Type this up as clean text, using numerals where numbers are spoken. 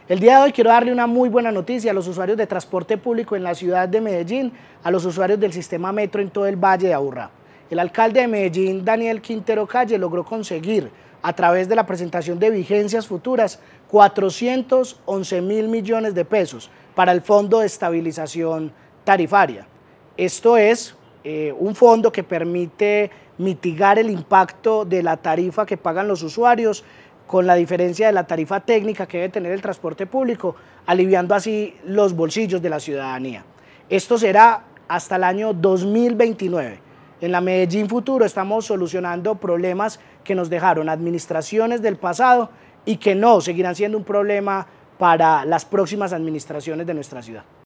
El día de hoy quiero darle una muy buena noticia a los usuarios de transporte público en la ciudad de Medellín, a los usuarios del sistema metro en todo el Valle de Aburrá. El alcalde de Medellín, Daniel Quintero Calle, logró conseguir, a través de la presentación de vigencias futuras, 411.000 millones de pesos para el Fondo de Estabilización Tarifaria. Esto es un fondo que permite mitigar el impacto de la tarifa que pagan los usuarios con la diferencia de la tarifa técnica que debe tener el transporte público, aliviando así los bolsillos de la ciudadanía. Esto será hasta el año 2029. En la Medellín Futuro estamos solucionando problemas que nos dejaron administraciones del pasado y que no seguirán siendo un problema para las próximas administraciones de nuestra ciudad.